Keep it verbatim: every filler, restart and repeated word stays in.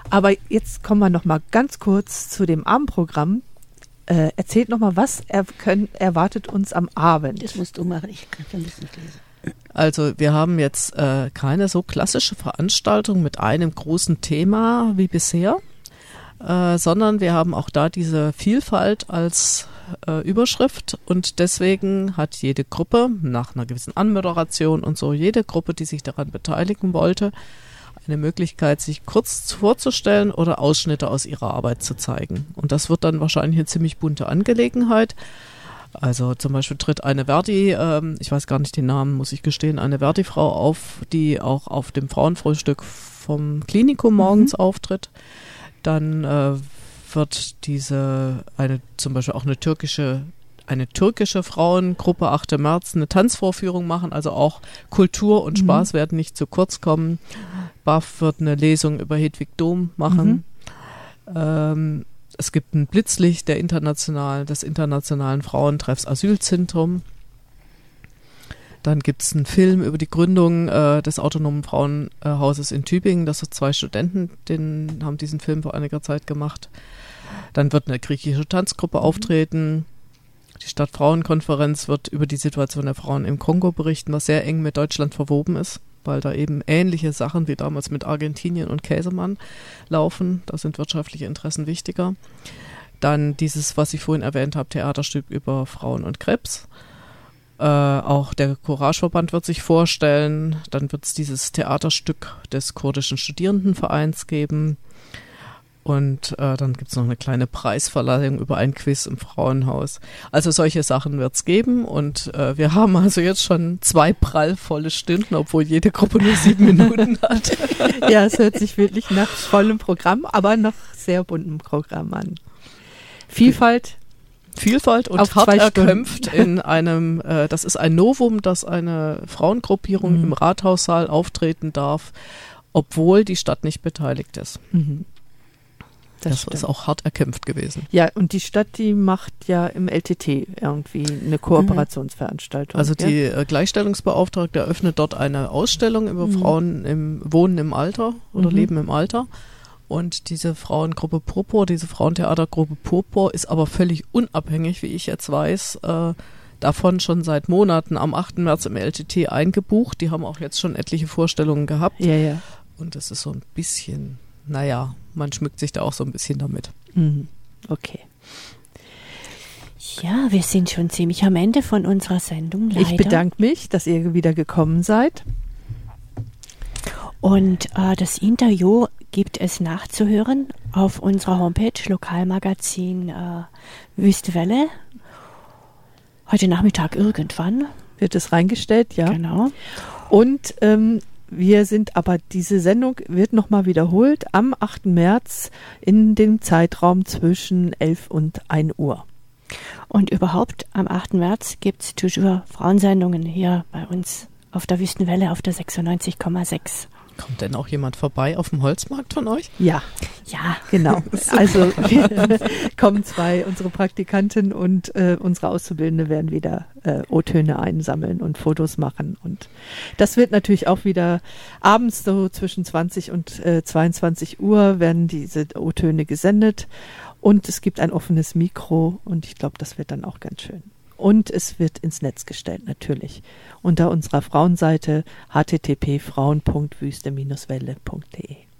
Aber jetzt kommen wir noch mal ganz kurz zu dem Abendprogramm. Äh, erzählt noch mal, was er können, erwartet uns am Abend. Das musst du machen, ich kann das nicht lesen. Also wir haben jetzt äh, keine so klassische Veranstaltung mit einem großen Thema wie bisher, äh, sondern wir haben auch da diese Vielfalt als äh, Überschrift und deswegen hat jede Gruppe nach einer gewissen Anmoderation und so, jede Gruppe, die sich daran beteiligen wollte, eine Möglichkeit, sich kurz vorzustellen oder Ausschnitte aus ihrer Arbeit zu zeigen. Und das wird dann wahrscheinlich eine ziemlich bunte Angelegenheit. Also zum Beispiel tritt eine Verdi, ähm, ich weiß gar nicht den Namen, muss ich gestehen, eine Verdi-Frau auf, die auch auf dem Frauenfrühstück vom Klinikum morgens mhm. auftritt. Dann äh, wird diese, eine zum Beispiel auch eine türkische, eine türkische Frauengruppe achter März eine Tanzvorführung machen, also auch Kultur und mhm. Spaß werden nicht zu kurz kommen. B A F wird eine Lesung über Hedwig Dohm machen. Mhm. Ähm, Es gibt ein Blitzlicht der internationalen, des internationalen Frauentreffs Asylzentrum. Dann gibt es einen Film über die Gründung äh, des autonomen Frauenhauses in Tübingen. Das sind zwei Studenten, den haben diesen Film vor einiger Zeit gemacht. Dann wird eine griechische Tanzgruppe auftreten. Die Stadtfrauenkonferenz wird über die Situation der Frauen im Kongo berichten, was sehr eng mit Deutschland verwoben ist, weil da eben ähnliche Sachen wie damals mit Argentinien und Käsemann laufen. Da sind wirtschaftliche Interessen wichtiger. Dann dieses, was ich vorhin erwähnt habe, Theaterstück über Frauen und Krebs. Äh, auch der Courage-Verband wird sich vorstellen. Dann wird es dieses Theaterstück des kurdischen Studierendenvereins geben. Und äh, dann gibt es noch eine kleine Preisverleihung über ein Quiz im Frauenhaus. Also solche Sachen wird es geben. Und äh, wir haben also jetzt schon zwei prallvolle Stunden, obwohl jede Gruppe nur sieben Minuten hat. Ja, es hört sich wirklich nach vollem Programm, aber nach sehr buntem Programm an. Vielfalt. Vielfalt und hart erkämpft in einem, äh, das ist ein Novum, dass eine Frauengruppierung mhm. im Rathaussaal auftreten darf, obwohl die Stadt nicht beteiligt ist. Mhm. Das, das ist auch hart erkämpft gewesen. Ja, und die Stadt, die macht ja im L T T irgendwie eine Kooperationsveranstaltung. Also ja? die äh, Gleichstellungsbeauftragte eröffnet dort eine Ausstellung über mhm. Frauen im Wohnen im Alter oder mhm. Leben im Alter. Und diese Frauengruppe Purpur, diese Frauentheatergruppe Purpur ist aber völlig unabhängig, wie ich jetzt weiß, äh, davon schon seit Monaten am achten März im L T T eingebucht. Die haben auch jetzt schon etliche Vorstellungen gehabt. Ja, ja. Und das ist so ein bisschen, naja, man schmückt sich da auch so ein bisschen damit. Mhm. Okay. Ja, wir sind schon ziemlich am Ende von unserer Sendung, leider. Ich bedanke mich, dass ihr wieder gekommen seid. Und äh, das Interview gibt es nachzuhören auf unserer Homepage, Lokalmagazin äh, Wüstewelle. Heute Nachmittag irgendwann. Wird es reingestellt, ja. Genau. Und ähm, wir sind aber, diese Sendung wird nochmal wiederholt am achten März in dem Zeitraum zwischen elf und ein Uhr. Und überhaupt am achten März gibt es toujours Frauensendungen hier bei uns auf der Wüstenwelle auf der sechsundneunzig Komma sechs. Kommt denn auch jemand vorbei auf dem Holzmarkt von euch? Ja, ja, genau. Also wir kommen zwei, unsere Praktikantin und äh, unsere Auszubildende werden wieder äh, O-Töne einsammeln und Fotos machen. Und das wird natürlich auch wieder abends so zwischen zwanzig und äh, zweiundzwanzig Uhr werden diese O-Töne gesendet. Und es gibt ein offenes Mikro und ich glaube, das wird dann auch ganz schön. Und es wird ins Netz gestellt, natürlich. Unter unserer Frauenseite h t t p punkt frauen punkt wüste Bindestrich welle punkt d e.